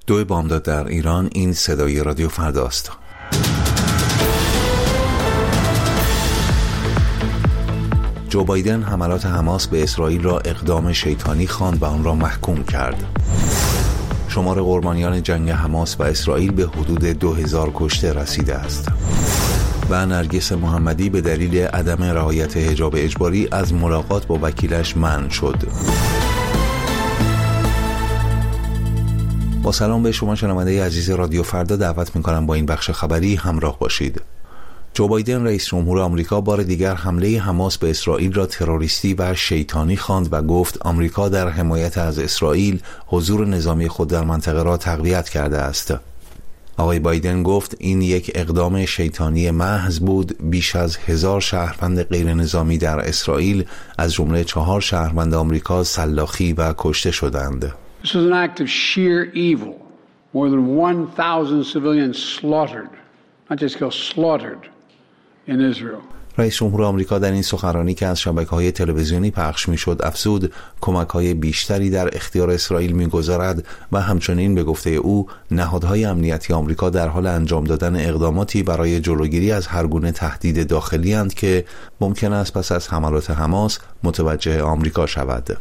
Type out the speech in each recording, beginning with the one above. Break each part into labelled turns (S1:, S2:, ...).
S1: 2 بامداد در ایران. این صدای رادیو فرداست. جو بایدن حملات حماس به اسرائیل را اقدام شیطانی خواند و آن را محکوم کرد. شمار قربانیان جنگ حماس و اسرائیل به حدود 2000 کشته رسیده است. و نرگس محمدی به دلیل عدم رعایت حجاب اجباری از ملاقات با وکیلش منع شد. با سلام به شما شنونده عزیز رادیو فردا، دعوت می‌کنم با این بخش خبری همراه باشید. جو بایدن رئیس جمهور آمریکا بار دیگر حمله حماس به اسرائیل را تروریستی و شیطانی خواند و گفت آمریکا در حمایت از اسرائیل حضور نظامی خود در منطقه را تقویت کرده است. آقای بایدن گفت این یک اقدام شیطانی محض بود. بیش از 1000 شهروند غیر نظامی در اسرائیل از جمله 4 شهروند آمریکا سلاخی و کشته شدند.
S2: This was an act of sheer evil. More than 1000 civilians slaughtered, not just killed, slaughtered in Israel.
S1: رئیس جمهور آمریکا در این سخنرانی که از شبکه‌های تلویزیونی پخش می‌شد افزود کمک‌های بیشتری در اختیار اسرائیل می‌گذارد و همچنین به گفته او نهادهای امنیتی آمریکا در حال انجام دادن اقداماتی برای جلوگیری از هر گونه تهدید داخلی اند که ممکن است پس از حملات حماس متوجه آمریکا شود.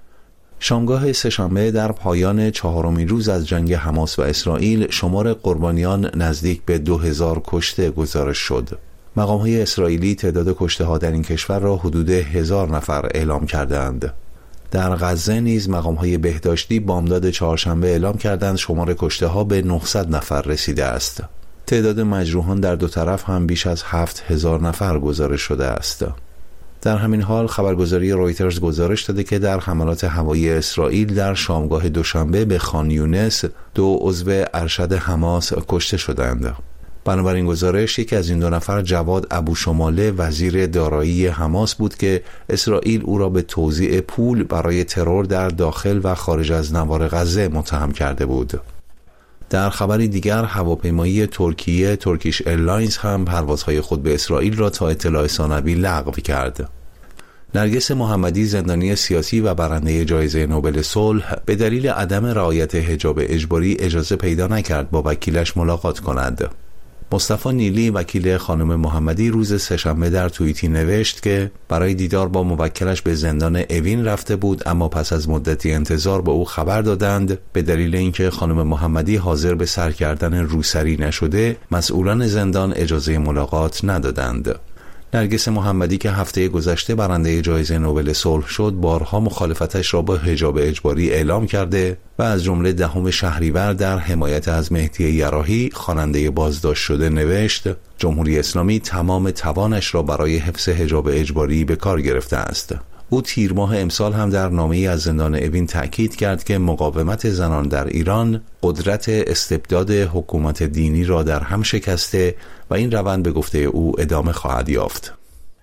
S1: شامگاه سه‌شنبه در پایان 4مین روز از جنگ حماس و اسرائیل شمار قربانیان نزدیک به 2000 کشته گزارش شد. مقام‌های اسرائیلی تعداد کشته‌ها در این کشور را حدود 1000 نفر اعلام کردند. در غزه نیز مقام‌های بهداشتی بامداد چهارشنبه اعلام کردند شمار کشته‌ها به 900 نفر رسیده است. تعداد مجروحان در دو طرف هم بیش از 7000 نفر گزارش شده است. در همین حال خبرگزاری رویترز گزارش داده که در حملات هوایی اسرائیل در شامگاه دوشنبه به خان یونس 2 عضو ارشد حماس کشته شدند. بنابراین گزارش یکی از این 2 نفر جواد ابوشماله وزیر دارایی حماس بود که اسرائیل او را به توزیع پول برای ترور در داخل و خارج از نوار غزه متهم کرده بود. در خبری دیگر هواپیمایی ترکیه ترکیش ایرلاینز هم پروازهای خود به اسرائیل را تا اطلاع ثانوی لغو کرد. نرگس محمدی زندانی سیاسی و برنده جایزه نوبل صلح به دلیل عدم رعایت حجاب اجباری اجازه پیدا نکرد با وکیلش ملاقات کند. مصطفی نیلی وکیل خانم محمدی روز سه‌شنبه در توییتی نوشت که برای دیدار با موکلش به زندان اوین رفته بود، اما پس از مدتی انتظار به او خبر دادند به دلیل اینکه خانم محمدی حاضر به سر کردن روسری نشده مسئولان زندان اجازه ملاقات ندادند. نرگس محمدی که هفته گذشته برنده جایزه نوبل صلح شد بارها مخالفتش را با حجاب اجباری اعلام کرده و از جمله 10 شهریور در حمایت از مهدی یراحی خواننده بازداشت شده نوشت جمهوری اسلامی تمام توانش را برای حفظ حجاب اجباری به کار گرفته است. او تیر ماه امسال هم در نامه‌ای از زندان اوین تأکید کرد که مقاومت زنان در ایران قدرت استبداد حکومت دینی را در هم شکسته و این روند به گفته او ادامه خواهد یافت.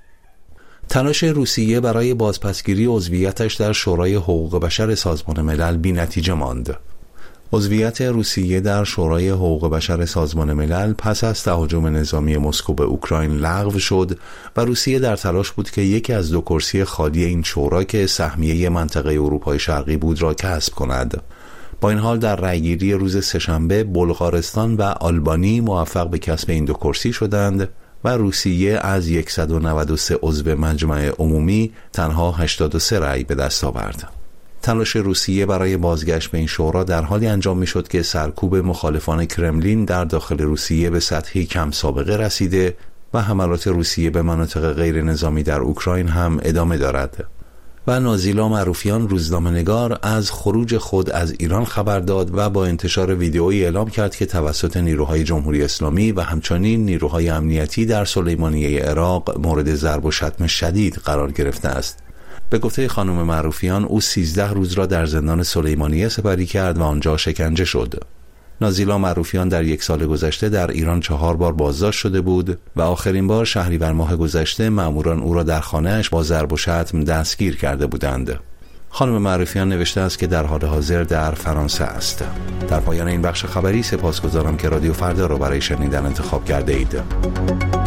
S1: تلاش روسیه برای بازپسگیری عضویتش در شورای حقوق بشر سازمان ملل بی‌نتیجه ماند. عضویت روسیه در شورای حقوق بشر سازمان ملل پس از تهاجم نظامی مسکو به اوکراین لغو شد و روسیه در تلاش بود که یکی از 2 کرسی خالی این شورا که سهمیه منطقه اروپای شرقی بود را کسب کند. با این حال در رأیگیری روز سه‌شنبه بلغارستان و آلبانی موفق به کسب این 2 کرسی شدند و روسیه از 193 عضو مجمع عمومی تنها 83 رأی به دست آورد. تلاش روسیه برای بازگشت به این شورا در حالی انجام می‌شد که سرکوب مخالفان کرملین در داخل روسیه به سطحی کم سابقه رسیده و حملات روسیه به مناطق غیر نظامی در اوکراین هم ادامه دارد. و نازیلا معروفیان روزنامه‌نگار از خروج خود از ایران خبر داد و با انتشار ویدئویی اعلام کرد که توسط نیروهای جمهوری اسلامی و همچنین نیروهای امنیتی در سلیمانیه عراق مورد ضرب و شتم شدید قرار گرفته است. به گفته خانم معروفیان او 13 روز را در زندان سلیمانیه سپری کرد و آنجا شکنجه شد. نازیلا معروفیان در 1 سال گذشته در ایران 4 بار بازداشت شده بود و آخرین بار شهریور ماه گذشته مأموران او را در خانه‌اش با ضرب و شتم دستگیر کرده بودند. خانم معروفیان نوشته است که در حال حاضر در فرانسه است. در پایان این بخش خبری سپاسگزارم که رادیو فردا را برای شنیدن انتخاب کرده اید.